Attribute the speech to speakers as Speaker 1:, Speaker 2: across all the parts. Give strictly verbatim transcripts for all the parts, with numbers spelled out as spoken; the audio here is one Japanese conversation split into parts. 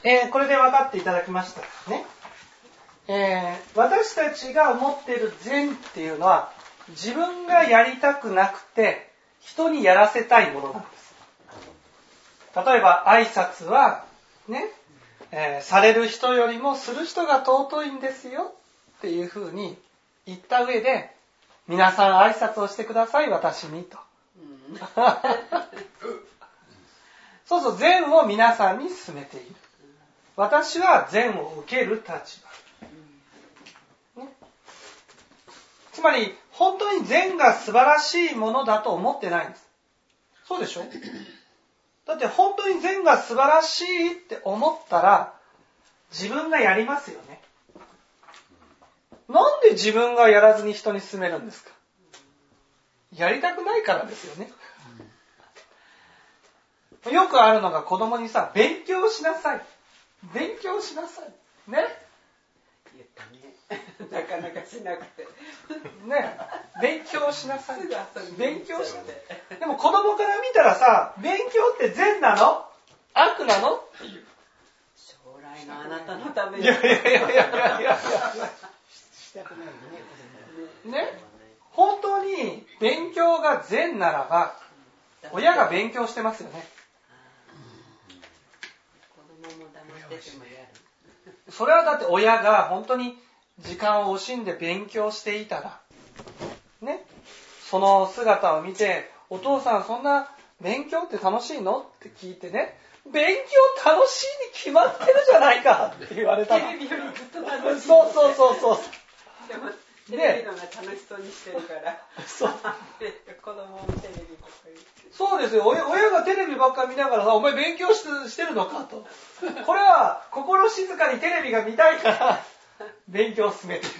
Speaker 1: えー、これで分かっていただきましたね。えー、私たちが思っている善っていうのは、自分がやりたくなくて人にやらせたいものなんです。例えば挨拶はね、えー、される人よりもする人が尊いんですよっていうふうに言った上で、皆さん挨拶をしてください私にと。うん、そうそう、善を皆さんに勧めている。私は善を受ける立場、ね、つまり本当に善が素晴らしいものだと思ってないんです。そうでしょ？だって本当に善が素晴らしいって思ったら自分がやりますよね。なんで自分がやらずに人に勧めるんですか？やりたくないからですよね。よくあるのが子供にさ、勉強しなさい。勉強しなさい。ね。
Speaker 2: 言ったね。なかなかしなくて。
Speaker 1: ね。勉強しなさい。勉強しなさい。でも子供から見たらさ、勉強って善なの？悪なの？っていう。
Speaker 2: 将来のあなたのために。
Speaker 1: いやいやいやいやいやいや。
Speaker 2: したくない
Speaker 1: ね。ね。本当に勉強が善ならば、親が勉強してますよね。それはだって親が本当に時間を惜しんで勉強していたらね、その姿を見て、お父さんそんな勉強って楽しいのって聞いてね、勉強楽しいに決まってるじゃないかって言われたら、
Speaker 2: テレビよりずっと楽しい。
Speaker 1: そうそうそうそう。
Speaker 2: でもテレビのが楽しそうにしてるから、
Speaker 1: そう
Speaker 2: 子供もテレビとか言って。
Speaker 1: そうですよ。親がテレビばっか見ながらさ、お前勉強し て, してるのかと。これは心静かにテレビが見たいから勉強を進めている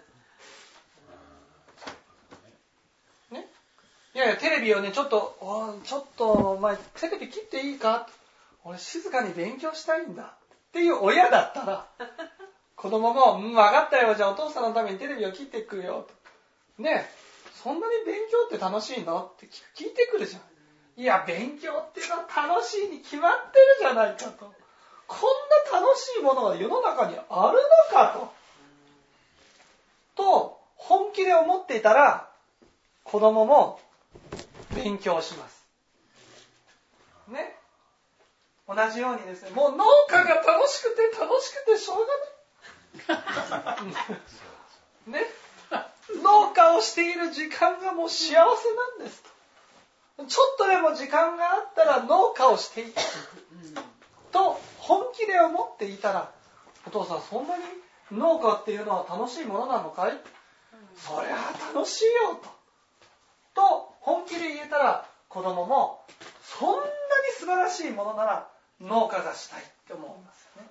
Speaker 1: と。ね。いやいや、テレビをね、ちょっと、ちょっと、お前テレビ切っていいか？俺静かに勉強したいんだっていう親だったら、子供も、うん、分かったよ、じゃあお父さんのためにテレビを切ってくるよと。ね。そんなに勉強って楽しいのって聞いてくるじゃん。いや、勉強っていうのは楽しいに決まってるじゃないかと。こんな楽しいものが世の中にあるのかと。と、本気で思っていたら、子供も勉強します。ね。同じようにですね、もう農家が楽しくて楽しくてしょうがない。ね。農家をしている時間がもう幸せなんですと。ちょっとでも時間があったら農家をしていくと本気で思っていたら、お父さんそんなに農家っていうのは楽しいものなのかい？そりゃ楽しいよと。と本気で言えたら、子供もそんなに素晴らしいものなら農家がしたいって思いますよね。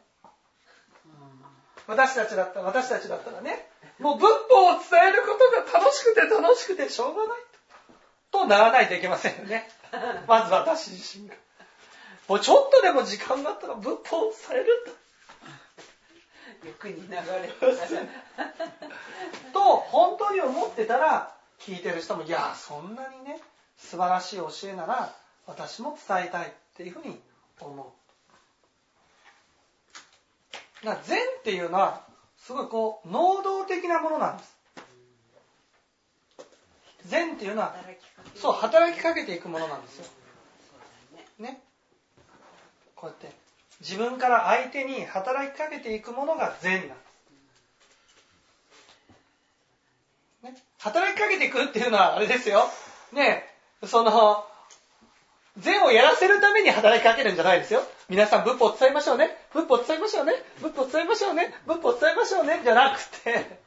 Speaker 1: 私たちだったら、私たちだったらね、もう仏法を伝えることが楽しくて楽しくてしょうがないと。とならないといけませんよね。まず私自身が。もうちょっとでも時間があったら仏法を伝える
Speaker 2: と。欲に流れて
Speaker 1: と本当に思ってたら、聞いてる人も、いや、そんなにね、素晴らしい教えなら私も伝えたいっていうふうに思う。だから善っていうのは、すごいこう、能動的なものなんです。善っていうのは、そう、働きかけていくものなんですよ。ね。こうやって、自分から相手に働きかけていくものが善なんです。ね。働きかけていくっていうのは、あれですよ。ね、その、善をやらせるために働きかけるんじゃないですよ。皆さん仏法を伝えましょうね。仏法を伝えましょうね。仏法を伝えましょうね。仏法を伝えましょうね。じゃなくて、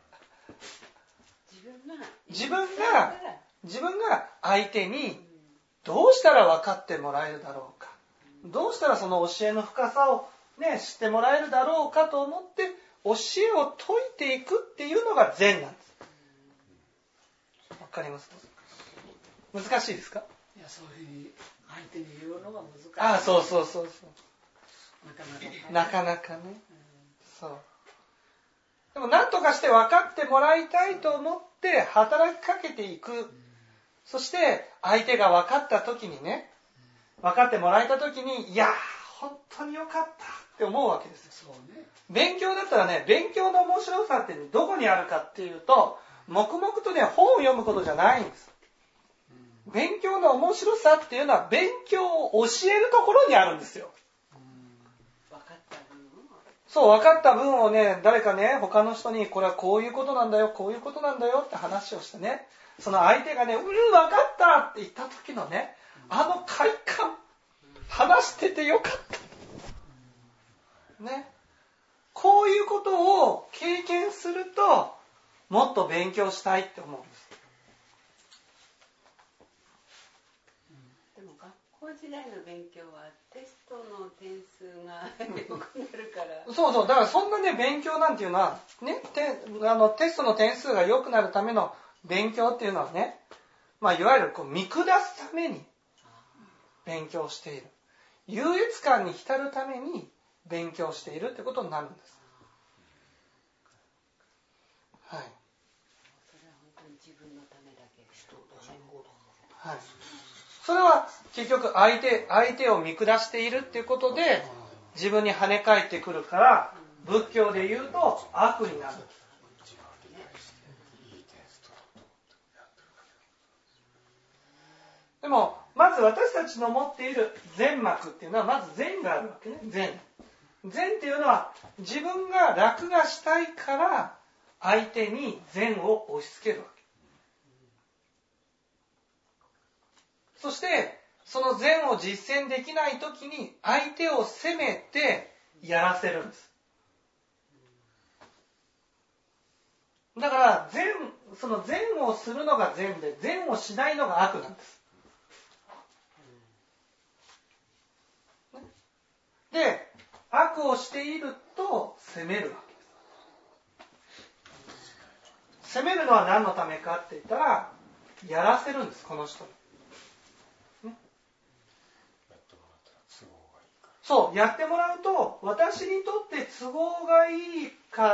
Speaker 1: 自分が、自分が相手にどうしたら分かってもらえるだろうか。どうしたらその教えの深さをね、知ってもらえるだろうかと思って教えを説いていくっていうのが善なんです。わかりますか？難しいですか？
Speaker 2: いや、そういうふうに相手に言うのが難しい。
Speaker 1: ああ、そうそうそうそう。なかなかね。なかなかね。そう。でも何とかして分かってもらいたいと思って働きかけていく。そして相手が分かった時にね、分かってもらえた時に、いや、本当によかったっって思うわけですよ。
Speaker 2: そうね。
Speaker 1: 勉強だったらね、勉強の面白さってどこにあるかっていうと、黙々とね、本を読むことじゃないんです。勉強の面白さっていうのは勉強を教えるところにあるんですよ。
Speaker 2: 分かった分を。
Speaker 1: そう、分かった分をね、誰かね、他の人にこれはこういうことなんだよ、こういうことなんだよって話をしてね、その相手がね、うん、分かったって言った時のね、あの快感、話しててよかった。ね。こういうことを経験すると、もっと勉強したいって思うんです。
Speaker 2: でも学校時代の勉強はテストの点数が良くなるから。
Speaker 1: そうそう、だからそんなね、勉強なんていうのは、ね、てあのテストの点数が良くなるための勉強っていうのはね、まあ、いわゆるこう見下すために勉強している。優越感に浸るために勉強しているってことになるんです。はい。
Speaker 2: それは本当に自分のためだけ。
Speaker 1: はい。それは結局相手、相手を見下しているっていうことで自分に跳ね返ってくるから、仏教で言うと悪になる。でも、まず私たちの持っている善悪っていうのは、まず善があるわけね。善。善っていうのは、自分が楽がしたいから、相手に善を押し付けるわけ。そして、その善を実践できないときに、相手を責めてやらせるんです。だから、善、その善をするのが善で、善をしないのが悪なんです。で、悪をしていると責めるわけです。責めるのは何のためかって言ったら、やらせるんです、この人に。ね、そう、やってもらうと、私にとって都合がいいから、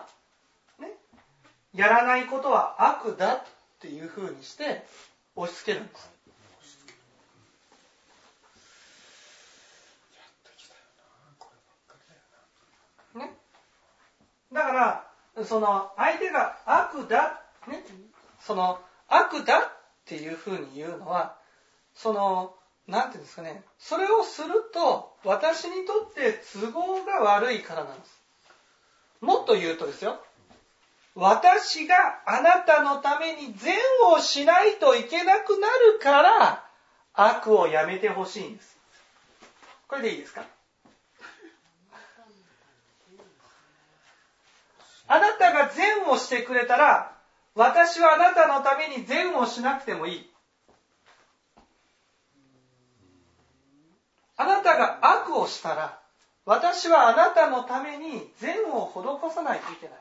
Speaker 1: ね、やらないことは悪だっていうふうにして押し付けるんです。ね、だからその相手が悪だ、ね、その悪だっていうふうに言うのは、そのなんていうんですかね、それをすると私にとって都合が悪いからなんです。もっと言うとですよ、私があなたのために善をしないといけなくなるから悪をやめてほしいんです。これでいいですか？あなたが善をしてくれたら、私はあなたのために善をしなくてもいい。あなたが悪をしたら、私はあなたのために善を施さないといけない。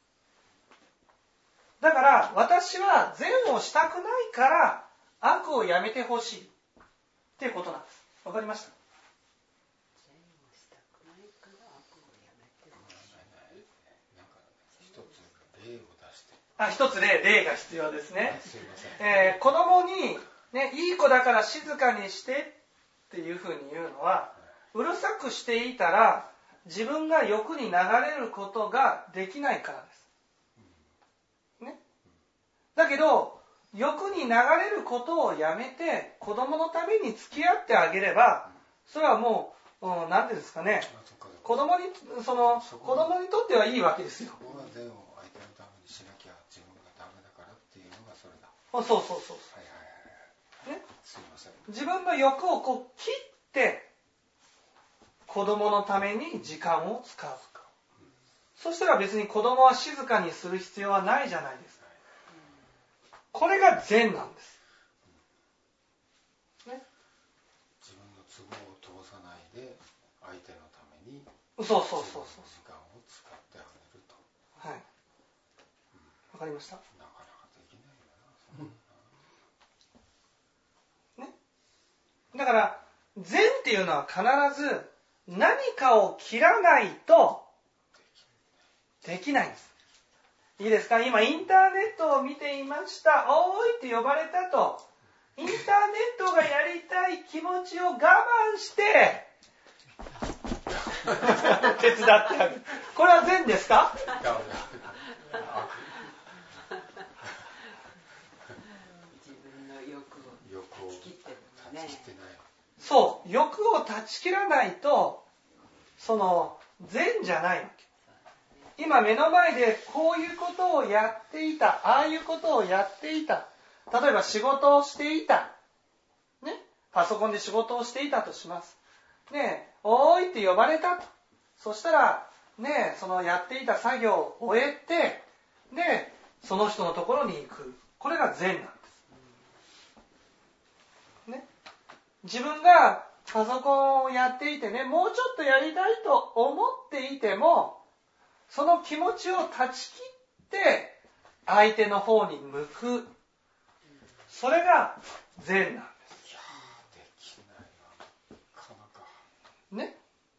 Speaker 1: だから私は善をしたくないから悪をやめてほしいっていうことなんです。わかりました？あ、一つ例、例が必要ですね。えー、子供に、ね、いい子だから静かにしてっていうふうに言うのは、うるさくしていたら自分が欲に流れることができないからです。ね。だけど、欲に流れることをやめて子供のために付き合ってあげれば、それはもう、うん、なんていうんですかね、子供に、その、子供にとってはいいわけですよ。そうそうそうそう、はいはいはい、ね、すいません。自分の欲をこう切って子供のために時間を使う、うん、そしたら別に子供は静かにする必要はないじゃないですか、うん、これが善なんです、ね、自分の都合を通さないで相手のためにそうそうそうそう時間を使ってあげると。はい、わかりました？だから善っていうのは必ず何かを切らないとできないんです。いいですか？今インターネットを見ていました。おーいって呼ばれたと。インターネットがやりたい気持ちを我慢して手伝ってあげる。これは善ですか？
Speaker 2: 自分の欲を断ち切ってるのね。
Speaker 1: そう、欲を断ち切らないと、その善じゃないわけ。今目の前でこういうことをやっていた、ああいうことをやっていた。例えば仕事をしていた。ね、パソコンで仕事をしていたとします。ねえ、おーいって呼ばれたと。そしたら、ねえ、そのやっていた作業を終えて、で、その人のところに行く。これが善なんです。ね。自分がパソコンをやっていてね、もうちょっとやりたいと思っていても、その気持ちを断ち切って相手の方に向く。それが善なんです。いやー、できないな、なかなか。ね。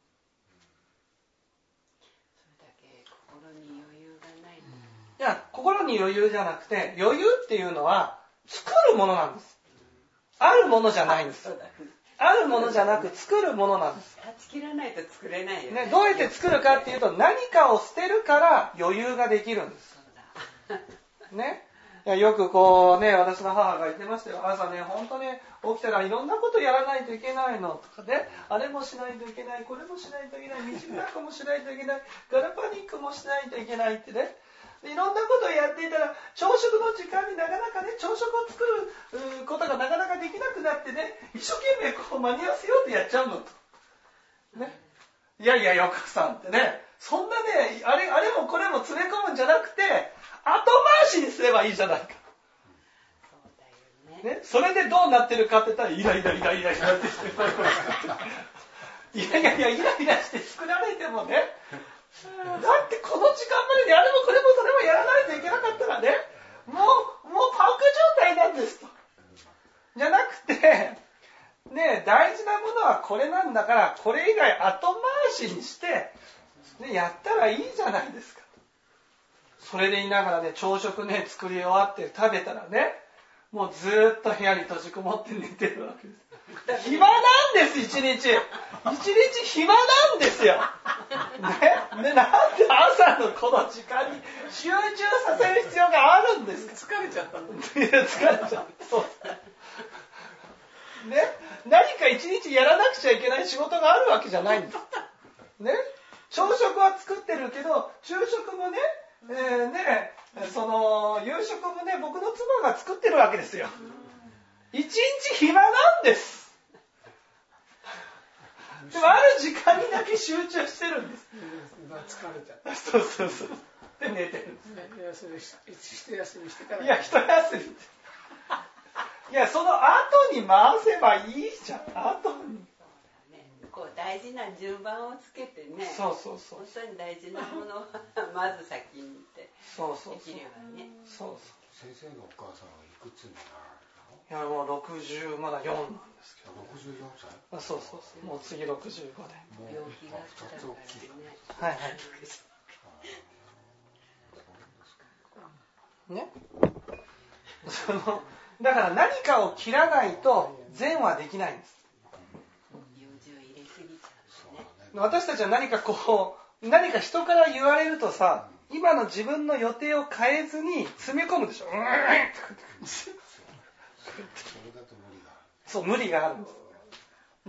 Speaker 2: それだけ心に余裕がない。
Speaker 1: いや、心に余裕じゃなくて、余裕っていうのは作るものなんです。あるものじゃないんです。あるものじゃなく作るものなんです。
Speaker 2: 断ち切らないと作れないよね。
Speaker 1: ね、どうやって作るかっていうと、何かを捨てるから余裕ができるんです。ね。いや、よくこうね、私の母が言ってましたよ。朝ね、本当ね、起きたらいろんなことやらないといけないのとかね、あれもしないといけない、これもしないといけない、道の中もしないといけない、ガラパニックもしないといけないってね。いろんなことをやっていたら、朝食の時間になかなかね、朝食を作ることがなかなかできなくなってね、一生懸命こう間に合わせようとやっちゃうのと。ね。いやいや、よかさんってね、そんなね、あれ、あれもこれも詰め込むんじゃなくて、後回しにすればいいじゃないか。
Speaker 2: そうだよね。
Speaker 1: ね。それでどうなってるかって言ったら、イライライライライラってして、いやいやいや、イライラして作られてもね、だってこの時間までにあれもこれもそれもやらないといけなかったらね、もう、もうパンク状態なんですと。じゃなくて、ね、大事なものはこれなんだから、これ以外後回しにして、ね、やったらいいじゃないですか。それで言いながらね、朝食ね、作り終わって食べたらね、もうずーっと部屋に閉じこもって寝てるわけです。暇なんです、一日。一日暇なんですよ。ね。で、なんで朝のこの時間に集中させる必要があるんですか。
Speaker 2: 疲れちゃったんだ。
Speaker 1: いや、疲れちゃった。そう。ね。何か一日やらなくちゃいけない仕事があるわけじゃないんです。ね。朝食は作ってるけど、昼食もね、えー、ね、その、夕食もね、僕の妻が作ってるわけですよ。一日暇なんです。でもある時間にだけ集中してるんです。
Speaker 3: 疲れちゃった。
Speaker 1: そうそうそう。で寝てるんです。
Speaker 3: 休みし、一休みしてから。
Speaker 1: いや、一休みって。いや、その後に回せばいいじゃん。後に。
Speaker 2: こう大事な順番をつけてね。
Speaker 1: そうそうそう。
Speaker 2: 本当に大事なものをまず先にって
Speaker 1: そうそうそう。
Speaker 2: できればね。
Speaker 1: そうそう。
Speaker 3: 先生のお母さんはいくつになるの？
Speaker 1: いや、もうろくじゅう、まだよんなんですけど。
Speaker 3: ろくじゅうよんさい？
Speaker 1: あ、そうそうそう。もう次ろくじゅうごで。
Speaker 2: 病気が来たからね。
Speaker 1: はいはい。ね。その、だから何かを切らないと善はできないんです。私たちは何かこう、何か人から言われるとさ、今の自分の予定を変えずに詰め込むでしょ。うん、そう、無理があるんです。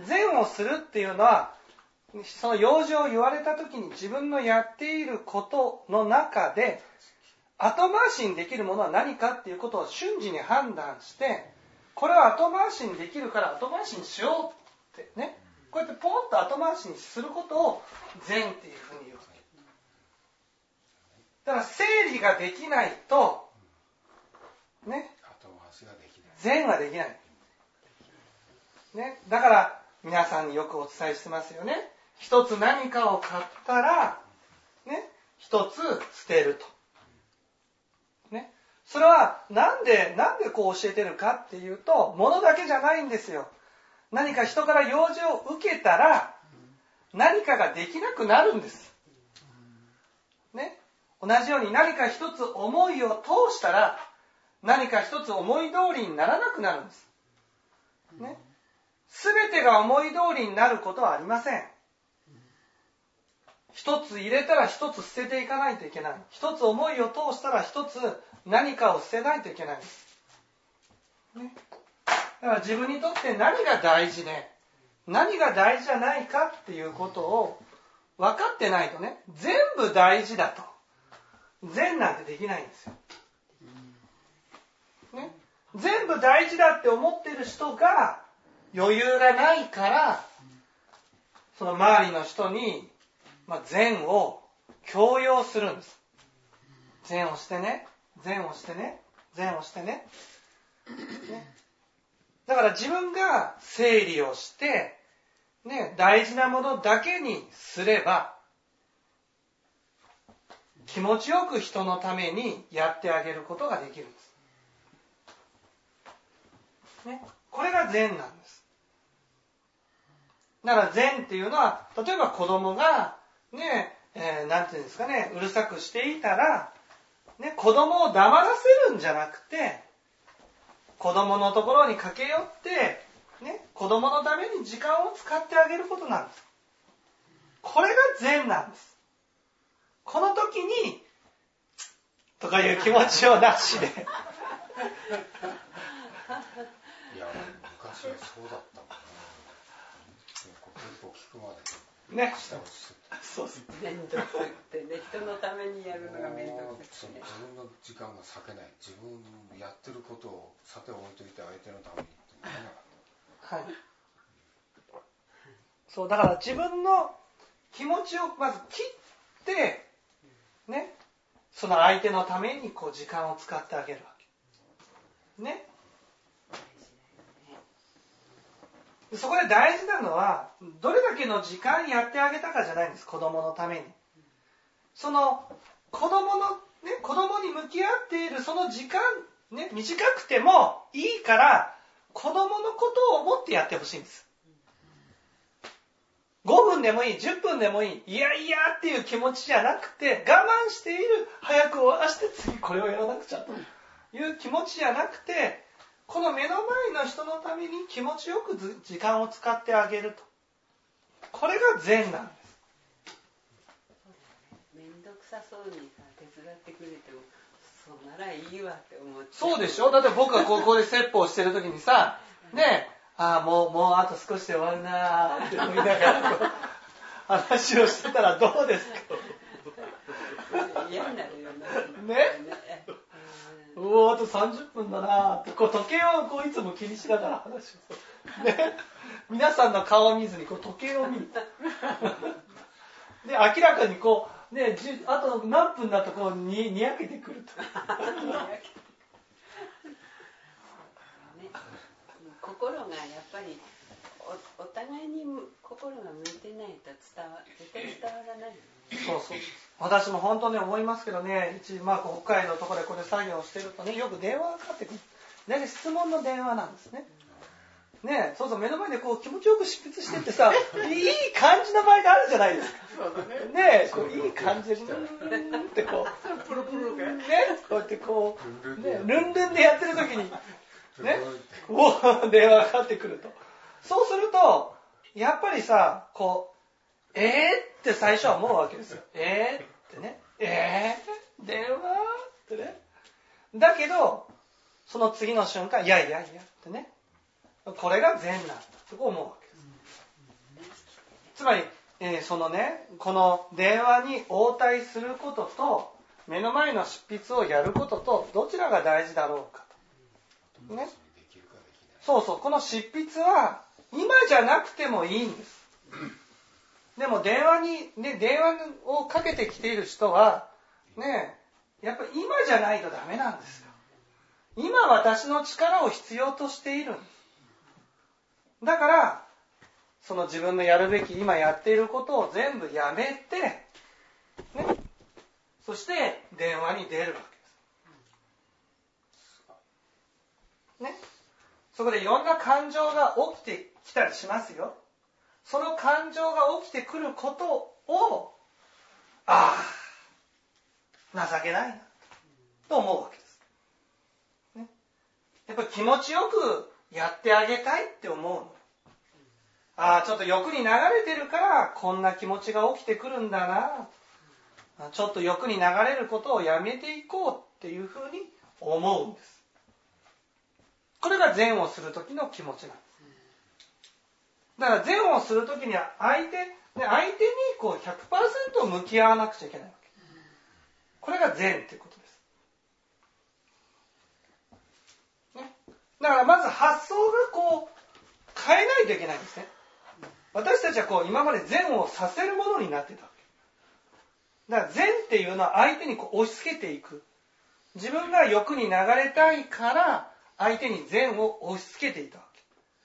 Speaker 1: 善をするっていうのは、その用事を言われた時に自分のやっていることの中で、後回しにできるものは何かっていうことを瞬時に判断して、これは後回しにできるから後回しにしようってね。こうやってポンと後回しにすることを善っていうふうに言うわけ。だから整理ができないと、ね、善はできない。ね、だから皆さんによくお伝えしてますよね。一つ何かを買ったら、ね、一つ捨てると。ね、それはなんで、なんでこう教えてるかっていうと、物だけじゃないんですよ。何か人から用事を受けたら、何かができなくなるんです。ね。同じように何か一つ思いを通したら、何か一つ思い通りにならなくなるんです。ね。すべてが思い通りになることはありません。 一つ入れたら一つ捨てていかないといけない。一つ思いを通したら一つ何かを捨てないといけないんです。ね、だから自分にとって何が大事で、何が大事じゃないかっていうことを分かってないとね、全部大事だと。善なんてできないんですよ。ね、全部大事だって思ってる人が余裕がないから、その周りの人に、まあ、善を強要するんです。善をしてね、善をしてね、善をしてね。ね、だから自分が整理をして、ね、大事なものだけにすれば、気持ちよく人のためにやってあげることができるんです。ね、これが善なんです。だから善っていうのは、例えば子供が、ね、えー、なんていうんですかね、うるさくしていたら、ね、子供を黙らせるんじゃなくて、子供のところに駆け寄って、ね、子供のために時間を使ってあげることなんです。これが善なんです。この時に、とかいう気持ちをなしで。い
Speaker 3: や、昔はそうだったもんね。結構聞くまで。
Speaker 1: ね。
Speaker 3: そう
Speaker 2: そう面倒くさくてね、人のためにやるのが面倒くさくて、ね、
Speaker 3: 自分の時間が割けない。自分やってることをさて置いといて相手のためにってならなかった。はい。
Speaker 1: そう、だから自分の気持ちをまず切って、ね、その相手のためにこう時間を使ってあげるわけ。ね。そこで大事なのは、どれだけの時間やってあげたかじゃないんです、子供のために。その、子供の、ね、子供に向き合っているその時間、ね、短くてもいいから、子供のことを思ってやってほしいんです。ごふんでもいい、じゅっぷんでもいい、いやいやっていう気持ちじゃなくて、我慢している、早く終わらせて次これをやらなくちゃという気持ちじゃなくて、この目の前の人のために気持ちよく時間を使ってあげると。これが善なんです。
Speaker 2: めんどくさそうにさ、手伝ってくれても、そうならいいわって思って。
Speaker 1: そうでしょ。だって僕がここで説法してる時にさ、ねえ、ああ、もう、もうあと少しで終わるなーって思いながらこう話をしてたらどうですか。
Speaker 2: 嫌になるよね。
Speaker 1: ね。うおー、あとさんじゅっぷんだなーってこう時計をこういつも気にしながら話をする。ね。皆さんの顔を見ずにこう時計を見る。で、明らかにこう、ね、あと何分だとこうに、にやけてくると。
Speaker 2: 心がやっぱり お, お互いに心が向いてないと伝わ絶対伝わらないよね。
Speaker 1: そうそう。私も本当に思いますけどね、一まあ北海道のところでこれ作業してるとね、よく電話がかかってくる。大体質問の電話なんですね。ね、そうそう、目の前でこう気持ちよく執筆してってさ、いい感じの場合があるじゃないですか。
Speaker 3: そうだね。
Speaker 1: ね、こういい感じで、ルンってこう、
Speaker 3: プルプルね。
Speaker 1: ね、こうやってこう、ね、ルンルンでやってる時に、ね、お電話がかかってくると。そうすると、やっぱりさ、こう、えーって最初は思うわけですよ。えーってね。えー電話ってね。だけど、その次の瞬間、いやいやいやってね。これが善なんだと思うわけです。つまり、えー、そのね、この電話に応対することと、目の前の執筆をやることと、どちらが大事だろうかと。ね。そうそう、この執筆は、今じゃなくてもいいんです。でも電話に、ね、電話をかけてきている人は、ね、やっぱり今じゃないとダメなんですよ。今私の力を必要としているんです。だから、その自分のやるべき、今やっていることを全部やめて、ね、そして電話に出るわけです。ね。そこでいろんな感情が起きてきたりしますよ。その感情が起きてくることを、ああ、情けないな、と思うわけです。ね。やっぱり気持ちよくやってあげたいって思うの。 ああ、ちょっと欲に流れてるからこんな気持ちが起きてくるんだな。ちょっと欲に流れることをやめていこうっていうふうに思うんです。これが善をするときの気持ちなんです。だから善をするときには相手、相手にこう ひゃくパーセント 向き合わなくちゃいけないわけ。これが善っていうことです。ね、だからまず発想がこう変えないといけないんですね。私たちはこう今まで善をさせるものになってたわけ。だから善っていうのは相手にこう押し付けていく。自分が欲に流れたいから相手に善を押し付けていたわけ。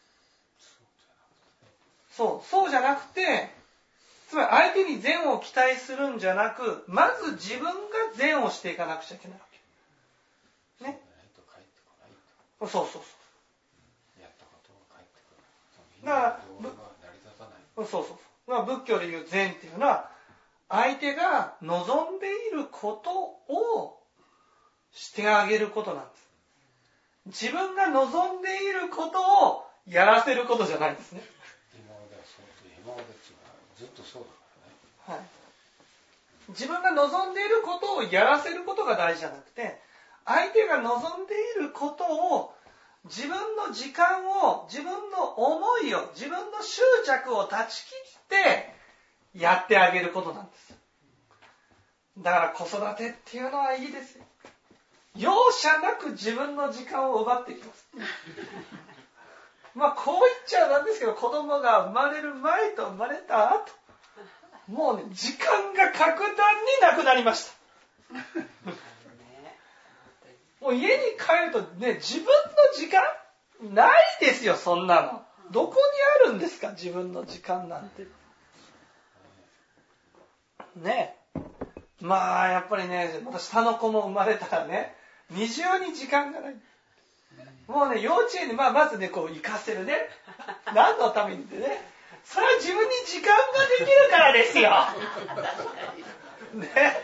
Speaker 1: そう、そうじゃなくて、つまり相手に善を期待するんじゃなく、まず自分が善をしていかなくちゃいけないわけ。ね。そうそうそう。
Speaker 3: やったことが返ってくる。
Speaker 1: だから、
Speaker 3: 成り立たない。
Speaker 1: そうそうそう。まあ、仏教でいう善っていうのは、相手が望んでいることをしてあげることなんです。自分が望んでいることをやらせることじゃないんですね。
Speaker 3: 今まではそう、今までっていうのはずっとそうだからね。
Speaker 1: はい。自分が望んでいることをやらせることが大事じゃなくて、相手が望んでいることを、自分の時間を、自分の思いを、自分の執着を断ち切ってやってあげることなんです。だから子育てっていうのはいいですよ。容赦なく自分の時間を奪ってきます。まあこう言っちゃなんですけど、子供が生まれる前と生まれた後、もうね、時間が格段になくなりました。もう家に帰るとね、自分の時間ないですよ、そんなの。どこにあるんですか、自分の時間なんて。ね。まあ、やっぱりね、また下の子も生まれたらね、二重に時間がない。もうね、幼稚園に、まあ、まずね、こう、行かせるね。何のためにってね。それは自分に時間ができるからですよ。ね。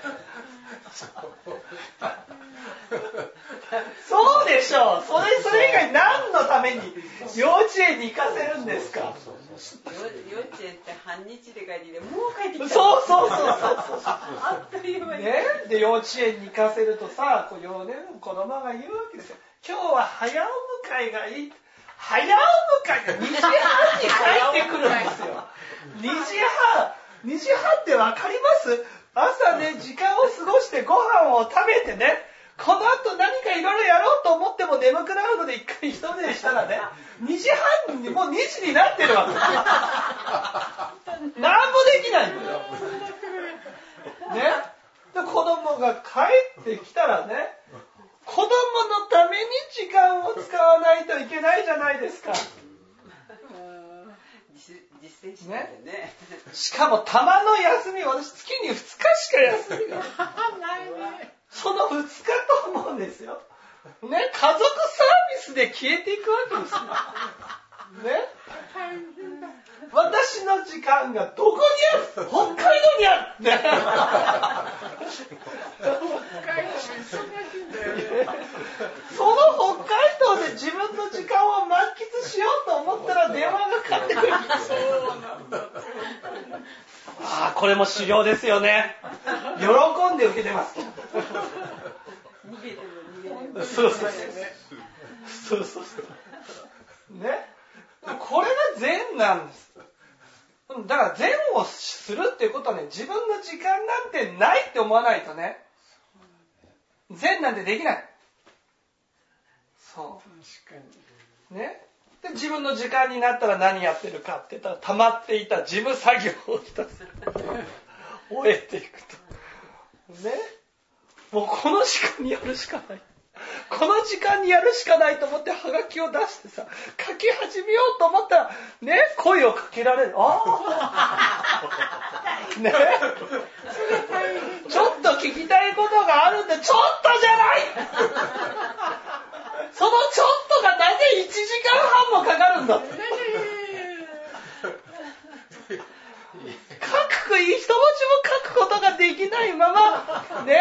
Speaker 1: そうでしょう。それ、それ以外何のために幼稚園に行かせるんですか。
Speaker 2: 幼稚園って半日で帰りで、もう帰ってきた。
Speaker 1: そうそうそうそうそう。
Speaker 2: あっという間に。
Speaker 1: ね。で、幼稚園に行かせるとさ、こう、ね、子供が言うわけですよ。今日は早お迎えがいい。早お迎えがにじはんに帰ってくるんですよ。にじはん、にじはんってわかります？朝ね、時間を過ごしてご飯を食べてね、この後何かいろいろやろうと思っても眠くなるので一回一寝したらね、にじはんにもうにじになってるわけですよ。何もできないんだよ。ね。で、子供が帰ってきたらね、子供のために時間を使わないといけないじゃないですか。
Speaker 2: 実践してね。ね。
Speaker 1: しかもたまの休み、私月にふつかしか休みがない。そのふつかと思うんですよ。ね、家族サービスで消えていくわけですよ。ね。私の時間がどこにある？北海道にある。ね、その北海道で自分の時間を満喫しようと思ったら電話がかかってくる。ああ、これも修行ですよね。喜んで受けてます。
Speaker 2: 逃げても逃げても。
Speaker 1: そうそうそう。そうそうそう。ね。これが善なんです。だから善をするっていうことはね、自分の時間なんてないって思わないとね、善なんてできない。そう。確かに。ね。で、自分の時間になったら何やってるかって言ったら、溜まっていた事務作業をひたすら終えていくと。ね。もうこの時間にやるしかない。この時間にやるしかないと思ってハガキを出してさ、書き始めようと思ったら、ね、声をかけられる。ああ。ね。ちょっと聞きたいことがあるんで、ちょっとじゃないそのちょっとがなぜいちじかんはんもかかるんだ書く、一文字も書くことができないまま、ね。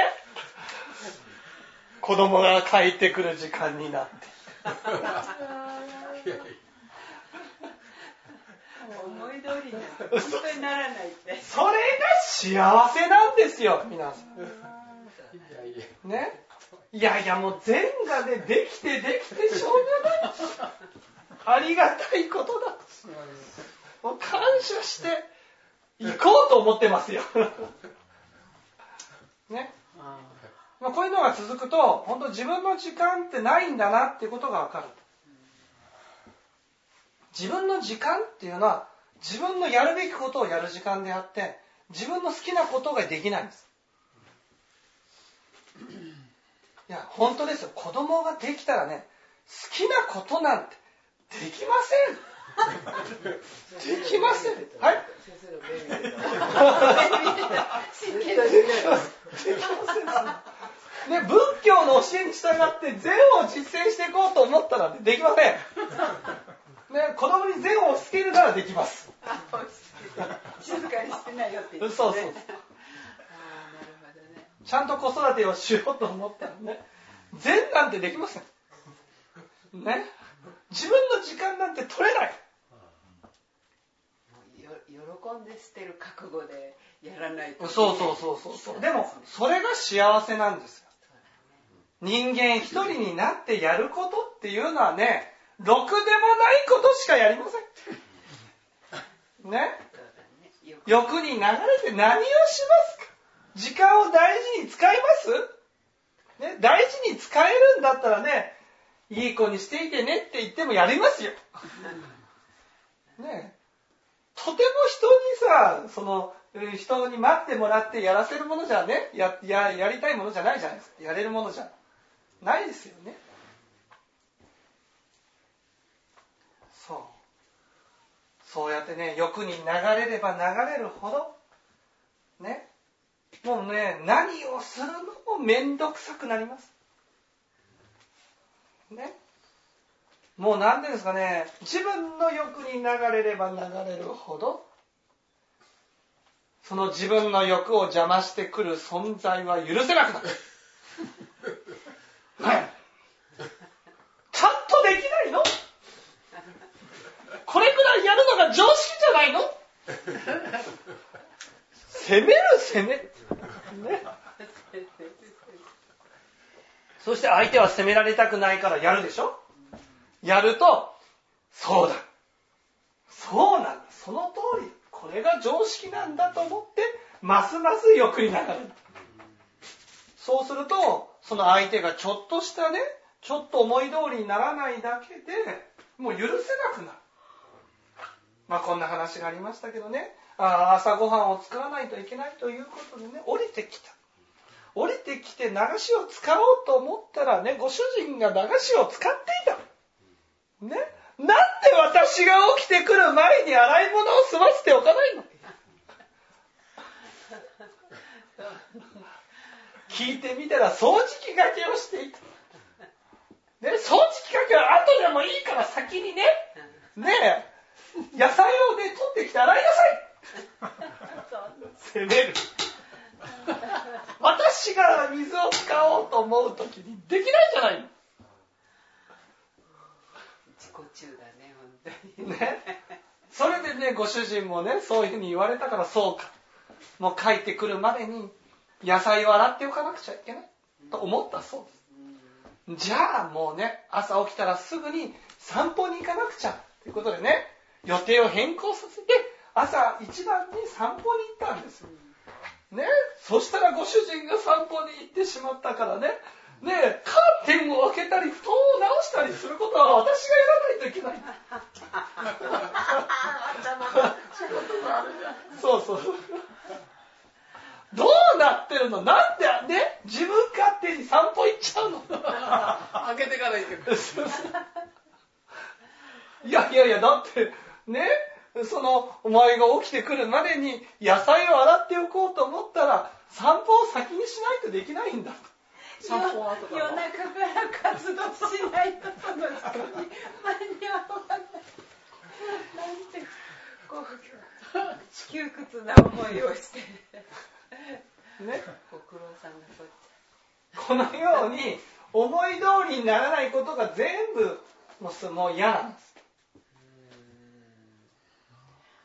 Speaker 1: 子供が帰ってくる時間になって
Speaker 2: 思い通りに本当にならないって。
Speaker 1: それが幸せなんですよ、皆さん。ね。いやいや、もう善がね、できてできてしょうがない。ありがたいことだ。もう感謝していこうと思ってますよ。ね。まあ、こういうのが続くと、本当自分の時間ってないんだなっていうことがわかる。自分の時間っていうのは、自分のやるべきことをやる時間であって、自分の好きなことができないんです。いや、本当ですよ。子供ができたらね、好きなことなんてできません。できません。はい。ね、仏教の教えに従って善を実践していこうと思ったら、ね、できません。ね、子供に善を押し付けるならできます。
Speaker 2: 静かにしてないよって言って、ね。
Speaker 1: そうそうそう。ちゃんと子育てをしようと思ったらね、善なんてできません。ね、自分の時間なんて取れない。
Speaker 2: 喜んで捨てる覚悟でやらないと。
Speaker 1: そうそうそうそう。でもそれが幸せなんですよ。人間一人になってやることっていうのはね、ろくでもないことしかやりません。ね。欲に流れて何をしますか。時間を大事に使います？ね、大事に使えるんだったらね、いい子にしていてねって言ってもやりますよ。ね、とても人にさ、その人に待ってもらってやらせるものじゃね、や、や、やりたいものじゃないじゃないですか。やれるものじゃないですよね。そう。そうやってね、欲に流れれば流れるほど、ね、もうね、何をするのもめんどくさくなります。ね。もう何ていうんですかね、自分の欲に流れれば流れるほど、その自分の欲を邪魔してくる存在は許せなくなる。はい。ちゃんとできないの？これくらいやるのが常識じゃないの？責める責める。ね。そして相手は責められたくないからやるでしょ？やると、そうだ。そうなんだ。その通り。これが常識なんだと思って、ますます欲に流れる。そうすると、その相手がちょっとしたね、ちょっと思い通りにならないだけで、もう許せなくなる。まあこんな話がありましたけどね、あ朝ごはんを作らないといけないということでね、降りてきた。降りてきて流しを使おうと思ったらね、ご主人が流しを使っていた。ね、なんで私が起きてくる前に洗い物を済ませておかないの？聞いてみたら掃除機がけをしていた。ね、掃除機かけは後でもいいから先にね、ねえ、野菜をね取ってきて洗いなさい。責める。私が水を使おうと思うときにできないじゃないの。
Speaker 2: 自己中だね、本当に。
Speaker 1: ね。それでね、ご主人もね、そういうふうに言われたから、そうか。もう帰ってくるまでに野菜を洗っておかなくちゃいけないと思ったそうです。じゃあもうね、朝起きたらすぐに散歩に行かなくちゃということでね、予定を変更させて朝一番に散歩に行ったんです。ね、そしたらご主人が散歩に行ってしまったからね、ねえ、カーテンを開けたり布団を直したりすることは私がやらないといけない。そうそう。どうなってるの？なんでね、自分勝手に散歩行っちゃうの？
Speaker 3: 開けてから行けば。
Speaker 1: いやいやいや、だってね、そのお前が起きてくるまでに野菜を洗っておこうと思ったら散歩を先にしないとできないんだ。
Speaker 2: 散歩はとか夜中から活動しないとその時間に間に合わない。なんてこう窮屈な思いをして
Speaker 1: ね、
Speaker 2: ご苦労さんがそっち
Speaker 1: このように思い通りにならないことが全部もう嫌なんです。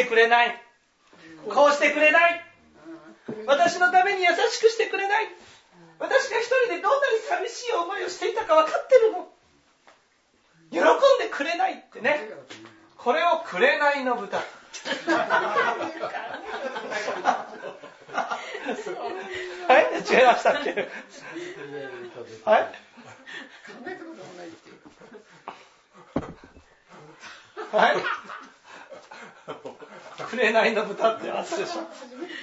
Speaker 1: してくれない。こうしてくれない。私のために優しくしてくれない。私が一人でどんなに寂しい思いをしていたか分かってるの。喜んでくれないってね。これを紅の豚。はい、違いましたっけ。はい。はい。紅の豚ってやつでしょ。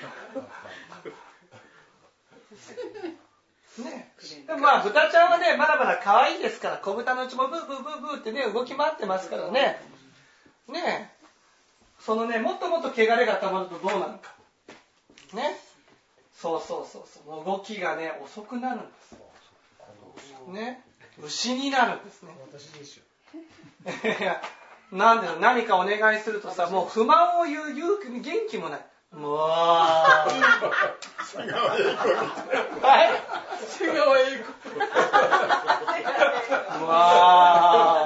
Speaker 1: ね、でもまあ豚ちゃんはねまだまだ可愛いですから、子豚のうちもブーブーブーブーってね動き回ってますからね。ねえ、そのねもっともっと汚れがたまるとどうなるかね。 そうそうそうそう、動きがね遅くなるんですね。牛になるんですね。
Speaker 4: 私でしょ。
Speaker 1: なんで何かお願いするとさ、もう不満を言う勇気に元気もない。もう
Speaker 4: 瀬川栄子みたいな。
Speaker 1: はい
Speaker 4: 瀬川栄子。
Speaker 1: わ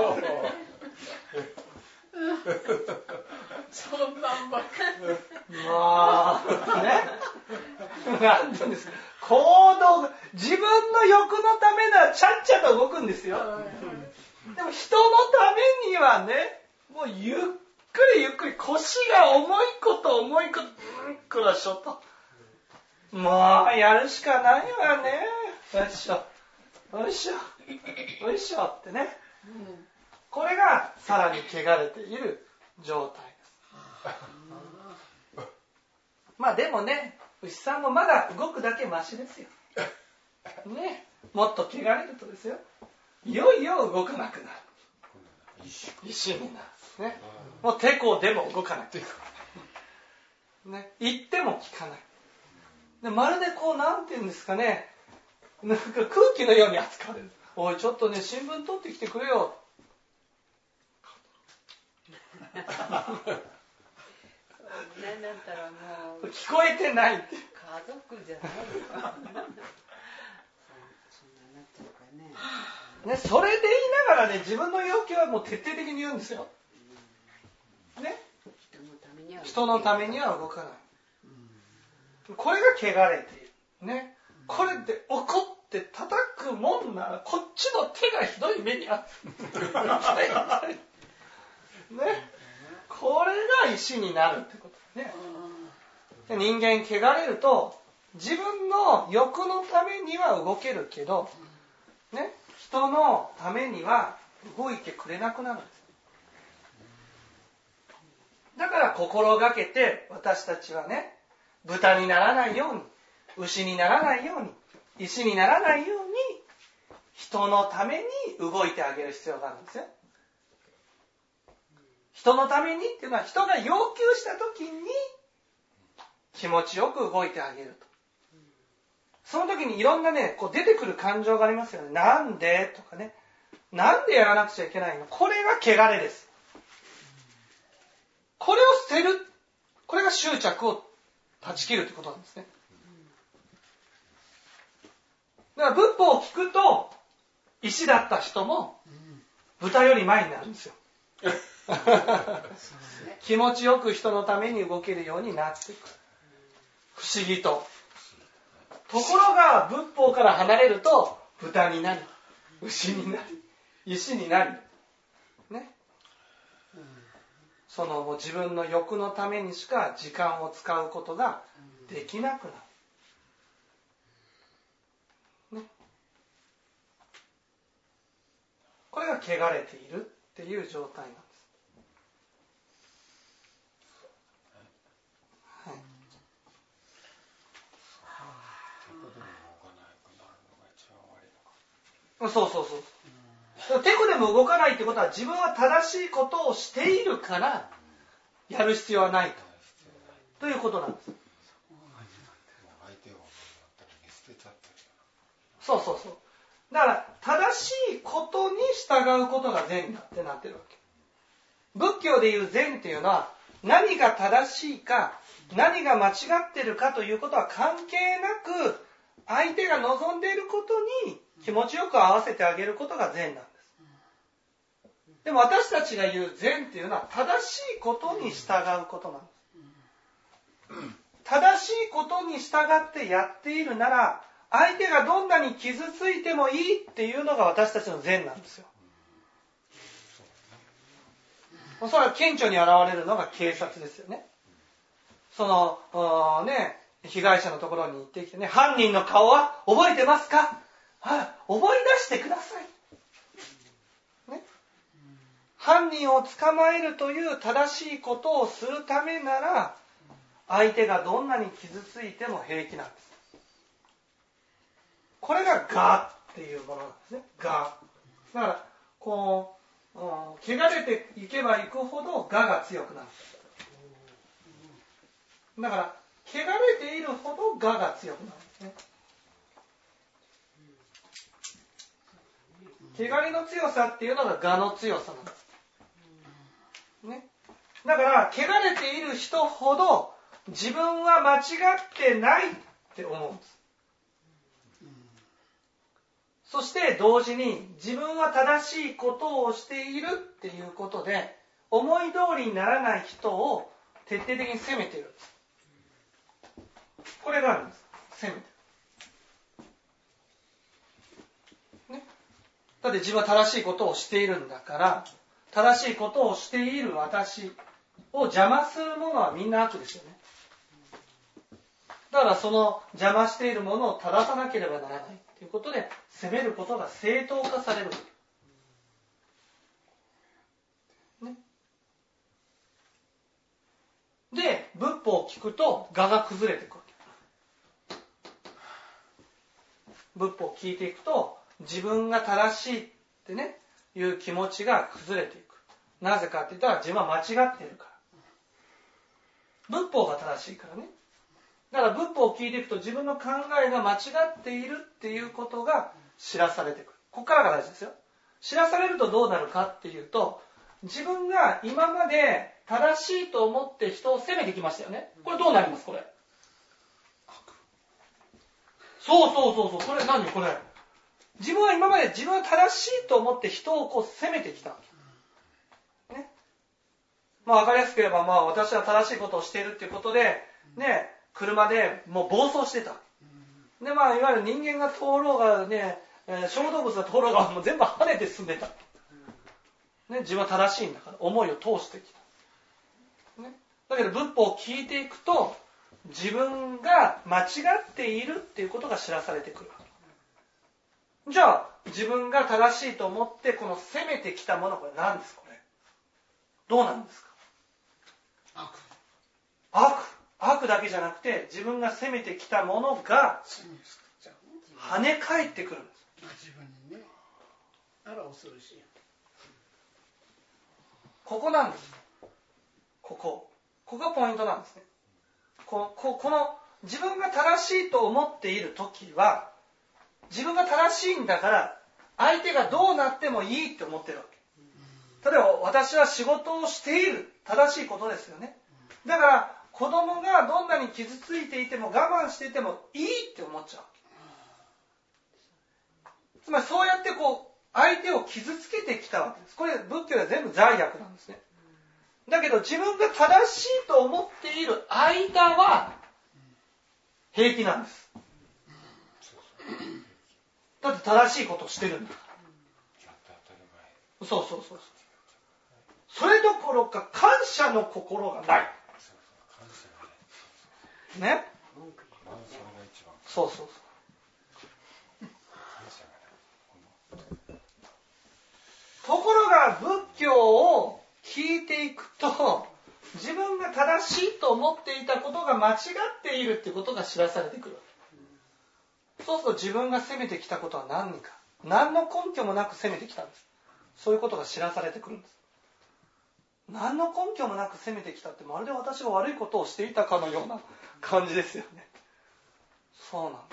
Speaker 4: そんなんばっかり。
Speaker 1: まあね、なんて言うんですか、行動が自分の欲のためならちゃっちゃと動くんですよ。でも人のためにはね、もうゆっくりゆっくり、腰が重いこと重いこと、うんくらしょと、もうやるしかないわね。よいしょよいしょよいしょってね、これがさらに汚れている状態です。まあでもね、牛さんもまだ動くだけマシですよ。ね、もっと汚れるとですよ、いよいよ動かなくなる。石になる。ね、もうてこでも動かない。ね、言っても聞かない。でまるでこう、なんていうんですかね、なんか空気のように扱われる。おい、ちょっとね、新聞取ってきてくれよ。
Speaker 2: なんだったらもう
Speaker 1: 聞こえてないって。
Speaker 2: 家族じゃないよ。そんななっちゃうからね。
Speaker 1: ね、それで言いながらね、自分の要求はもう徹底的に言うんですよ。ね、人のためには動かない。これが汚れている。ね、これで怒って叩くもんなら、こっちの手がひどい目に遭う。ね、これが石になるってことね。人間汚れると、自分の欲のためには動けるけど、ね、人のためには動いてくれなくなるんです。だから心がけて私たちはね、豚にならないように、牛にならないように、石にならないように、人のために動いてあげる必要があるんですよ。人のためにっていうのは、人が要求した時に気持ちよく動いてあげると。その時にいろんなね、こう出てくる感情がありますよね。なんでとかね。なんでやらなくちゃいけないの？これが汚れです。これを捨てる。これが執着を断ち切るということなんですね。だから仏法を聞くと、石だった人も豚より前になるんですよ。気持ちよく人のために動けるようになっていく。不思議と。ところが仏法から離れると豚になり、牛になり、石になり、ね、そのもう自分の欲のためにしか時間を使うことができなくなる。ね、これが汚れているっていう状態なんです。はい。そうそうそう。テコでも動かないってことは、自分は正しいことをしているからやる必要はないと、ということなんです。そうそうそう。だから正しいことに従うことが善だってなってるわけ。仏教でいう善っていうのは、何が正しいか何が間違ってるかということは関係なく、相手が望んでいることに気持ちよく合わせてあげることが善なんです。でも私たちが言う善っていうのは、正しいことに従うことなんです。正しいことに従ってやっているなら、相手がどんなに傷ついてもいいっていうのが私たちの善なんですよ。それは顕著に現れるのが警察ですよね。そのね、被害者のところに行ってきてね、犯人の顔は覚えてますか？はい、覚え出してください。ね、犯人を捕まえるという正しいことをするためなら、相手がどんなに傷ついても平気なんです。これが我っていうものなんですね。我。だからこう、うん、汚れていけばいくほど我が強くなる。だから汚汚れているほど我が強くなるんですね。汚れの強さっていうのが我の強さなんです、ね、だから汚れている人ほど自分は間違ってないって思うんです。そして同時に自分は正しいことをしているっていうことで思い通りにならない人を徹底的に責めているんです。これがあるんです。責めてる、ね、だって自分は正しいことをしているんだから正しいことをしている私を邪魔するものはみんな悪ですよね。だからその邪魔しているものを正さなければならないということで責めることが正当化される、ね、で仏法を聞くと我が崩れていくわけ。仏法を聞いていくと自分が正しいってねいう気持ちが崩れていく。なぜかって言ったら自分は間違っているから。仏法が正しいからね。だから仏法を聞いていくと自分の考えが間違っているっていうことが知らされてくる。ここからが大事ですよ。知らされるとどうなるかっていうと自分が今まで正しいと思って人を責めてきましたよね。これどうなりますこれ。そうそうそうそう。これ何これ。自分は今まで自分は正しいと思って人をこう責めてきた。ね。まあ分かりやすく言えばまあ私は正しいことをしているっていうことでね。車でもう暴走してた。で、まあ、いわゆる人間が通ろうがね、小動物が通ろうがもう全部跳ねて進んでた。ね、自分は正しいんだから、思いを通してきた。ね、だけど仏法を聞いていくと、自分が間違っているっていうことが知らされてくる。じゃあ、自分が正しいと思って、この責めてきたもの、これ何ですかこれ。どうなんですか
Speaker 4: 悪。
Speaker 1: 悪。悪だけじゃなくて自分が責めてきたものが跳ね返ってくるんです。
Speaker 4: 自分にね。あら恐ろしい。
Speaker 1: ここなんです。ここ。ここがポイントなんですね。こ, こ, この自分が正しいと思っているときは自分が正しいんだから相手がどうなってもいいって思ってるわけ。例えば私は仕事をしている。正しいことですよね。だから子供がどんなに傷ついていても我慢していてもいいって思っちゃう。つまりそうやってこう相手を傷つけてきたわけです。これ仏教では全部罪悪なんですね。だけど自分が正しいと思っている間は平気なんです。だって正しいことをしてるんだから。そうそうそうそう。それどころか感謝の心がない。ね、そうそうそう。ところが仏教を聞いていくと自分が正しいと思っていたことが間違っているっていうことが知らされてくる。そうすると自分が責めてきたことは何か何の根拠もなく責めてきたんです。そういうことが知らされてくるんです。何の根拠もなく責めてきたってまるで私が悪いことをしていたかのような感じですよね。そうなんです。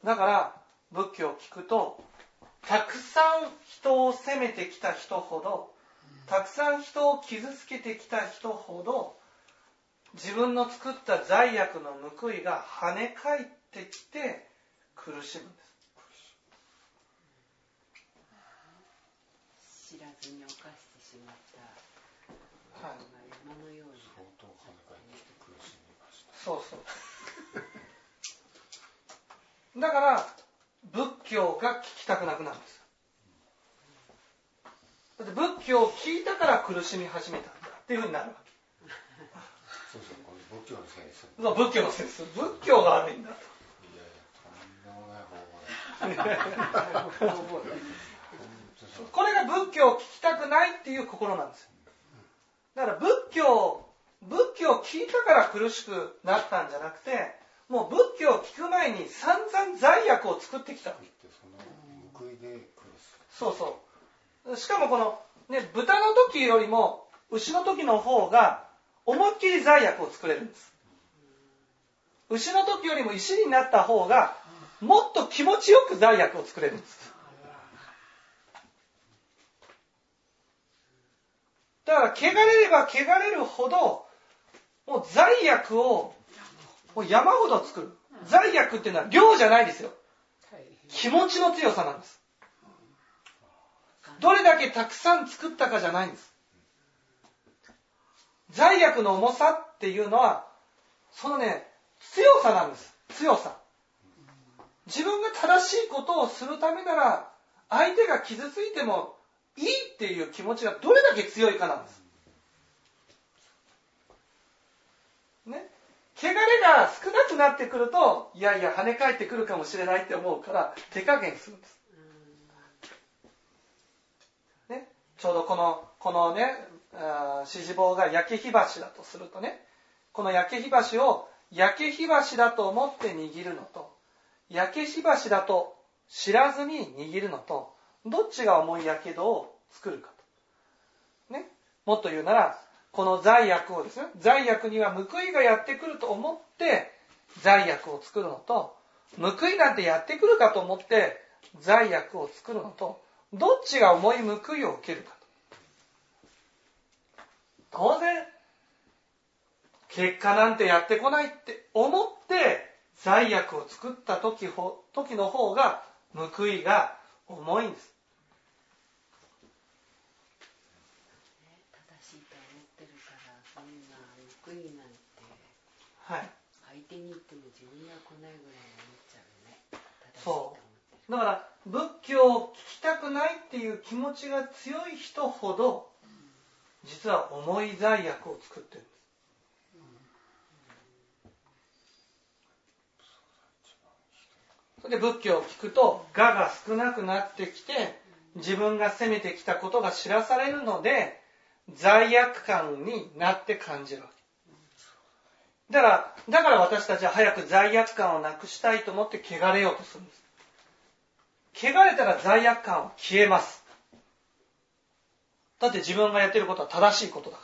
Speaker 1: だから仏教を聞くとたくさん人を責めてきた人ほどたくさん人を傷つけてきた人ほど自分の作った罪悪の報いが跳ね返ってきて苦しむんです。
Speaker 2: 知らずに犯してしまった
Speaker 1: はい、
Speaker 2: 山のように
Speaker 3: 相当跳ね返って苦しみました。
Speaker 1: そうそうだから仏教が聞きたくなくなるんです。だって仏教を聞いたから苦しみ始めたんだっていうふうになるわけ。
Speaker 3: そうそう、これ仏教のせいです。
Speaker 1: そう、仏教のせいです。仏教が悪いんだと。
Speaker 3: いやいや、とんでもない方法だ。
Speaker 1: これが仏教を聞きたくないっていう心なんですよ。だから仏教、仏教を聞いたから苦しくなったんじゃなくて、もう仏教を聞く前に散々罪悪を作ってきた。そうそう。しかもこの、ね、豚の時よりも牛の時の方が思いっきり罪悪を作れるんです。 牛の時よりも石になった方がもっと気持ちよく罪悪を作れるんです。だから汚れれば汚れるほどもう罪悪をもう山ほど作る。罪悪っていうのは量じゃないですよ。気持ちの強さなんです。どれだけたくさん作ったかじゃないんです。罪悪の重さっていうのはそのね、強さなんです。強さ。自分が正しいことをするためなら相手が傷ついてもいいっていう気持ちがどれだけ強いかなんです。ね。汚れが少なくなってくると、いやいや跳ね返ってくるかもしれないって思うから手加減するんです。ね。ちょうどこの、このね、指示棒が焼け火箸だとするとね、この焼け火箸を焼け火箸だと思って握るのと、焼け火箸だと知らずに握るのと、どっちが重いやけどを作るかと。ね。もっと言うなら、この罪悪をですね、罪悪には報いがやってくると思って罪悪を作るのと、報いなんてやってくるかと思って罪悪を作るのと、どっちが重い報いを受けるかと。当然、結果なんてやってこないって思って罪悪を作った時ほ、時の方が報いが重いんです。
Speaker 2: 正しいと思ってるから、そんな報いなんて、
Speaker 1: はい。
Speaker 2: 相手に言っても自分には来ないぐらい思っちゃうね。正しいと思ってる。
Speaker 1: そう。だから仏教を聞きたくないっていう気持ちが強い人ほど、実は重い罪悪を作ってるんです。それで仏教を聞くと我が少なくなってきて、自分が責めてきたことが知らされるので罪悪感になって感じるわけだから、だから私たちは早く罪悪感をなくしたいと思って汚れようとするんです。汚れたら罪悪感は消えます。だって自分がやっていることは正しいことだから。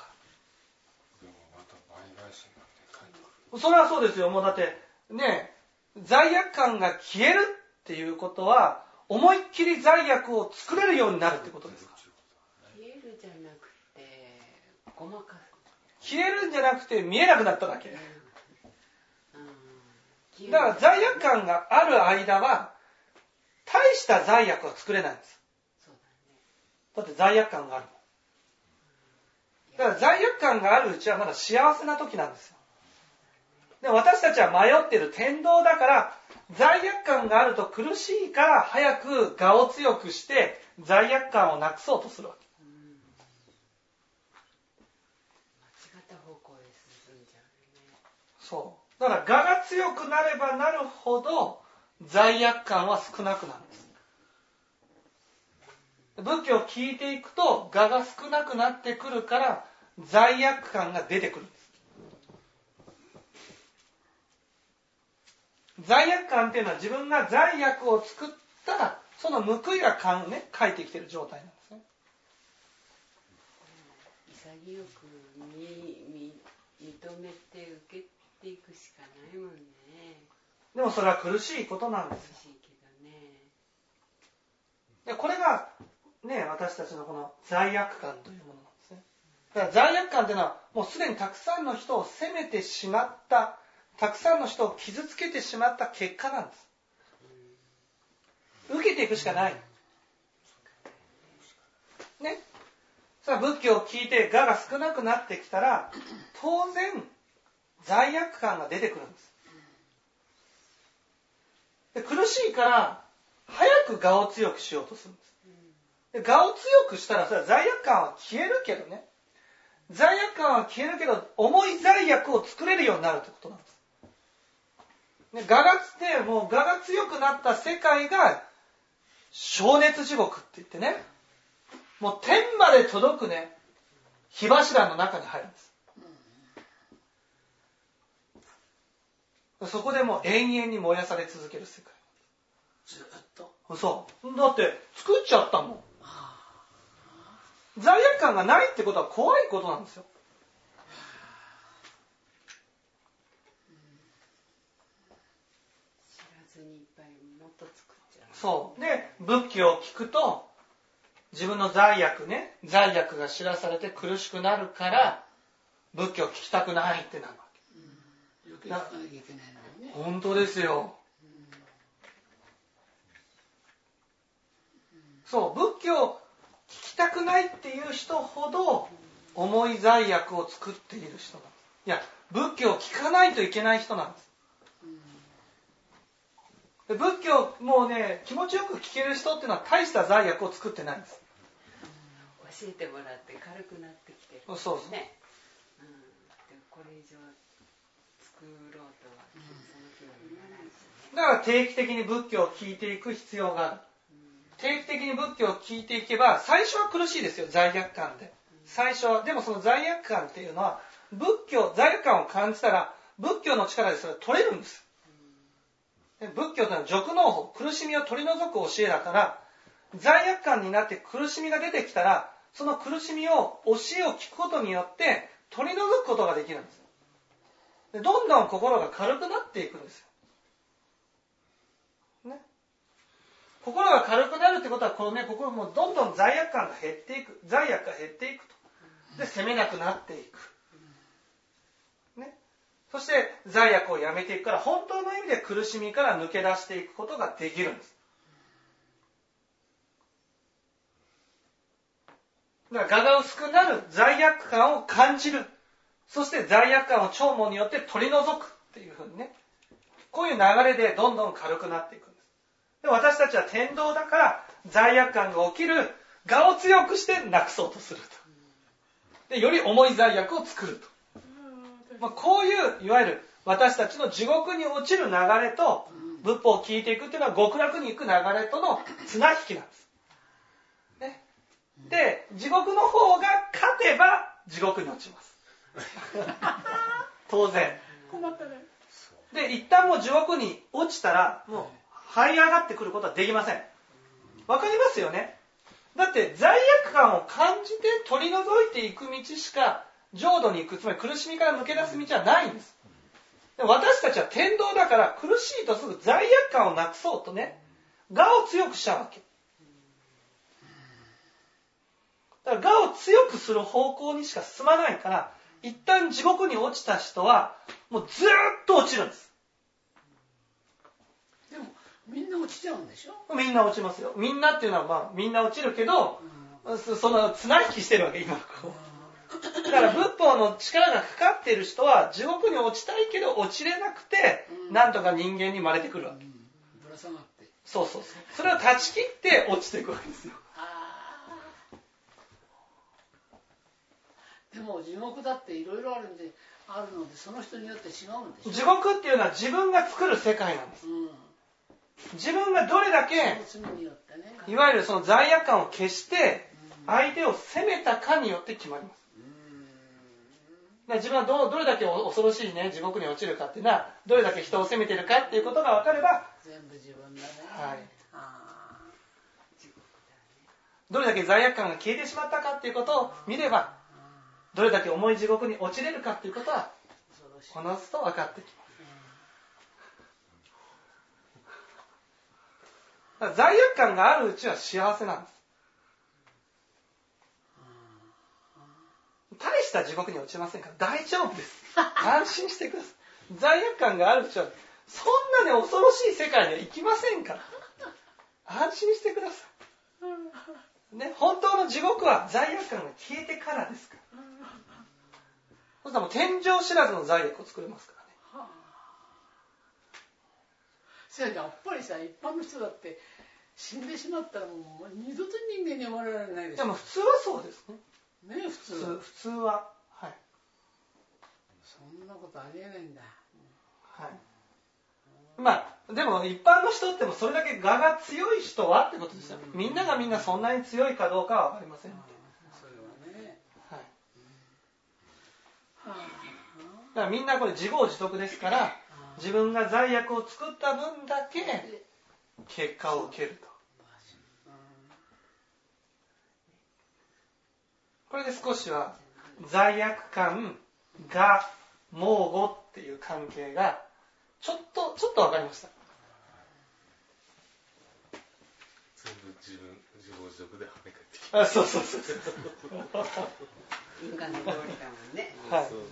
Speaker 3: でもまた倍返しになって帰ってくる。
Speaker 1: それはそうですよ。もうだってね、罪悪感が消えるっていうことは思いっきり罪悪を作れるようになるってことですか。
Speaker 2: 消えるじゃなくてごまかす。
Speaker 1: 消えるんじゃなくて見えなくなっただけ。
Speaker 2: うんうん、
Speaker 1: だから罪悪感がある間は大した罪悪は作れないんです。
Speaker 2: そうだね。
Speaker 1: だって罪悪感があるもん。だから罪悪感があるうちはまだ幸せな時なんですよ。で私たちは迷ってる天道だから、罪悪感があると苦しいから早く我を強くして罪悪感をなくそうとするわけ。
Speaker 2: うん、間違った方向へ進んじゃうね。
Speaker 1: そう。だから我が強くなればなるほど罪悪感は少なくなるんです。仏教を聞いていくと我が少なくなってくるから罪悪感が出てくるんです。罪悪感っていうのは自分が罪悪を作ったらその報いがかん、ね、返ってきている状態なんですね。
Speaker 2: 潔く認めて受けていくしかないもんね。
Speaker 1: でもそれは苦しいことなんですよ。
Speaker 2: 苦しいけどね。
Speaker 1: でこれがね、私たちのこの罪悪感というものなんですね。だから罪悪感というのはもうすでにたくさんの人を責めてしまった、たくさんの人を傷つけてしまった結果なんです。受けていくしかない。ね。さあ仏教を聞いて我が少なくなってきたら当然罪悪感が出てくるんです。で苦しいから早く我を強くしようとするんです。で我を強くしたらそれは罪悪感は消えるけどね。罪悪感は消えるけど重い罪悪を作れるようになるということなんです。で我がつってもう我が強くなった世界が消熱地獄って言ってね、もう天まで届くね火柱の中に入るんです。そこでもう永遠に燃やされ続ける世界。
Speaker 4: ずっと。
Speaker 1: そう。だって作っちゃったもん。罪悪感がないってことは怖いことなんですよ。
Speaker 2: にいっぱいもっと作っちゃう。
Speaker 1: そうで仏教を聞くと自分の罪悪ね罪悪が知らされて苦しくなるから仏教を聞きたくないってなるわけ。
Speaker 4: 余計聞かなきゃいけないのにね。
Speaker 1: 本当ですよ。そう仏教を聞きたくないっていう人ほど重い罪悪を作っている人なんです。いや仏教を聞かないといけない人なんです。で仏教もうね気持ちよく聞ける人っていうのは大した罪悪を作ってないんです。
Speaker 2: 教えてもらって軽くなってきてる、ね、
Speaker 1: そうそう、
Speaker 2: ね、うん、でこれ以上作ろうとはその気にならないし、ね、
Speaker 1: だから定期的に仏教を聞いていく必要がある。定期的に仏教を聞いていけば最初は苦しいですよ罪悪感で。最初はでもその罪悪感っていうのは仏教罪悪感を感じたら仏教の力でそれを取れるんです。で仏教というのは辱能法苦しみを取り除く教えだから罪悪感になって苦しみが出てきたらその苦しみを教えを聞くことによって取り除くことができるんです。でどんどん心が軽くなっていくんですよ、ね、心が軽くなるってことはこのね心もどんどん罪悪感が減っていく罪悪が減っていくとで責めなくなっていく、ね、そして罪悪をやめていくから本当の意味で苦しみから抜け出していくことができるんです。だから我が薄くなる罪悪感を感じる。そして罪悪感を聴聞によって取り除くっていうふうにね。こういう流れでどんどん軽くなっていくんです。で私たちは天道だから罪悪感が起きる我を強くしてなくそうとすると。でより重い罪悪を作ると。まあ、こういういわゆる私たちの地獄に落ちる流れと仏法を聞いていくっていうのは極楽に行く流れとの綱引きなんです。ね、で地獄の方が勝てば地獄に落ちます。当然。
Speaker 4: 困ったね。
Speaker 1: で一旦もう地獄に落ちたらもう這い上がってくることはできません。わかりますよね。だって罪悪感を感じて取り除いていく道しか浄土に行くつまり苦しみから抜け出す道はないんです。で私たちは天道だから苦しいとすぐ罪悪感をなくそうとね我を強くしちゃうわけ。だから我を強くする方向にしか進まないから一旦地獄に落ちた人はもうずーっと落ちるんです。
Speaker 4: でもみんな落ちちゃうんでしょ。
Speaker 1: みんな落ちますよ。みんなっていうのはまあみんな落ちるけど、うん、その綱引きしてるわけ今こう。だから仏法の力がかかっている人は地獄に落ちたいけど落ちれなくて、うん、なんとか人間に生まれてくるわけ。うん、
Speaker 4: ぶら下がって。
Speaker 1: そうそうそう。それを断ち切って落ちていくわけですよ。
Speaker 4: でも地獄だっていろいろあるんであるのでその人によって違うんでしょ。
Speaker 1: 地獄っていうのは自分が作る世界なんです、うん、自分がどれだけ、ね、いわゆるその罪悪感を消して相手を責めたかによって決まります、うん、自分は ど, どれだけ恐ろしい、ね、地獄に落ちるかっていうのはどれだけ人を責めてるかっていうことが分かれば
Speaker 4: 全部自分だね、
Speaker 1: はい、
Speaker 4: あ
Speaker 2: 地獄だね。
Speaker 1: どれだけ罪悪感が消えてしまったかっていうことを見ればどれだけ重い地獄に落ちれるかっていうことはおのずと分かってきます。だから罪悪感があるうちは幸せなんです。大した地獄に落ちませんから大丈夫です。安心してください。罪悪感があるうちはそんなね恐ろしい世界には行きませんから安心してください、ね、本当の地獄は罪悪感が消えてからですから。そしたらもう天井知らずの罪悪を作れますからね。は
Speaker 4: あ、やっぱりさ一般の人だって死んでしまったらもう二度と人間に生まれられないでしょ。
Speaker 1: でも普通はそうですね。
Speaker 4: ね普通
Speaker 1: 普通ははい。
Speaker 4: そんなことありえないんだ。
Speaker 1: はい。まあでも一般の人ってもそれだけ我が強い人はってことですよ。みんながみんなそんなに強いかどうかは分かりませんので。
Speaker 4: それはね。
Speaker 1: はい。だからみんなこれ自業自得ですから自分が罪悪を作った分だけ結果を受けると。これで少しは罪悪感が妄語っていう関係がちょっとちょっと分かりました。
Speaker 3: 自分自業自得で跳ね返ってき
Speaker 1: あ、そうそうそうそう。
Speaker 2: 因果の通りだもんね。
Speaker 1: はい。
Speaker 3: そう